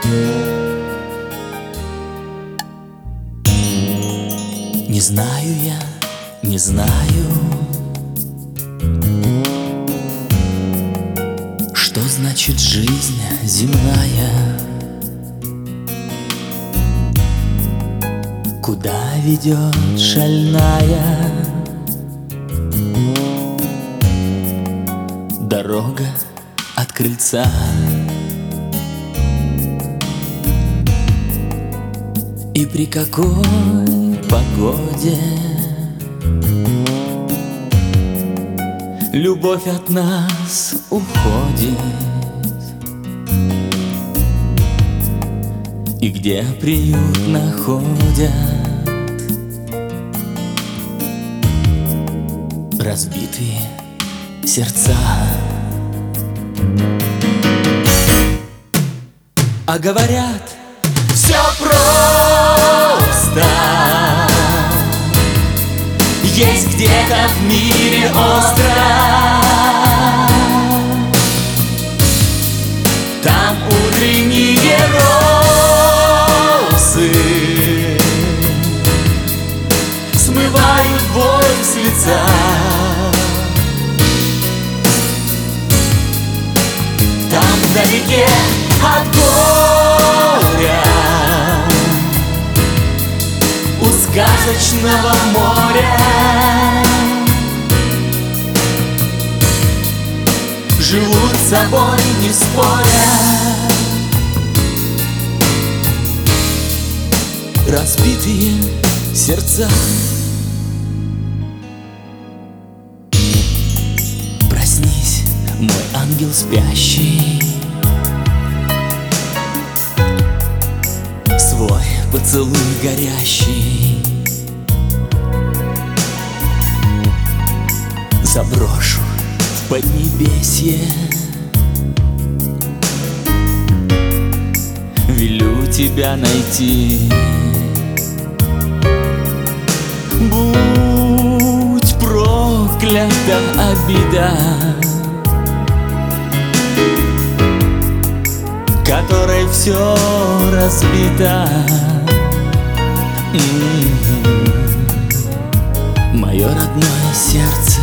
Не знаю я, не знаю, что значит жизнь земная, куда ведет шальная дорога от крыльца. И при какой погоде любовь от нас уходит, и где приют находят разбитые сердца. А говорят, все просто, есть где-то в мире остров, там утренние росы смывают боль с лица. Там вдалеке от горя у сказочного моря живут с собой не споря разбитые сердца. Проснись, мой ангел спящий, свой поцелуй горящий заброшу в поднебесье. Велю тебя найти. Будь проклята обида, которой все разбито. Мое родное сердце,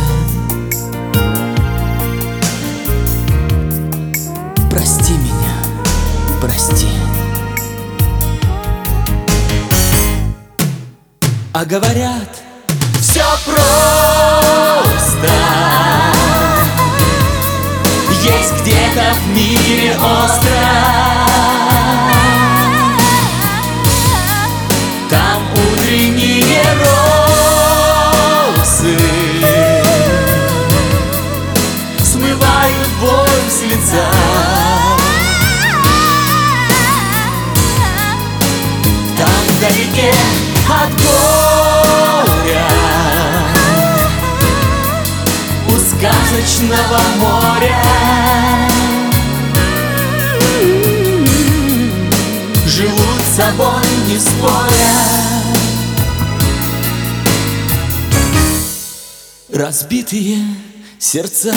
прости меня, прости. А говорят, все просто, есть где-то в мире остров, там утренние росы смывают боль с лица. Там вдалеке от горя у сказочного моря живут с собой не споря разбитые сердца.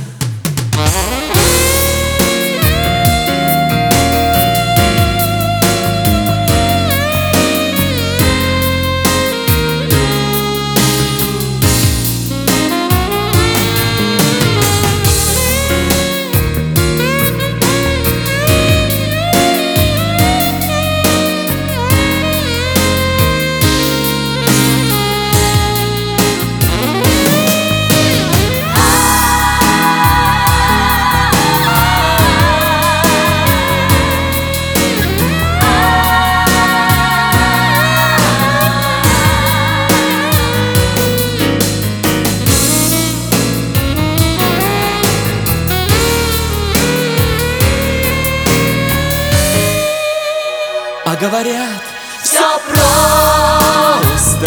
А говорят, все просто,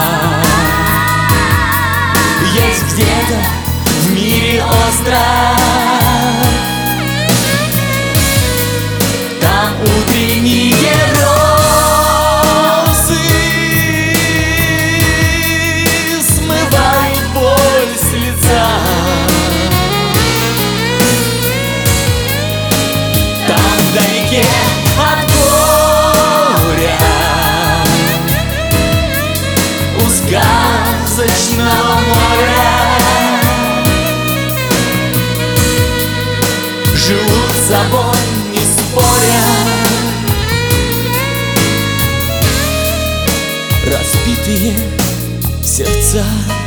есть где-то в мире остров, там утренние росы смывают боль с лица. Там вдалеке от живут с собой, не споря. Разбитые сердца.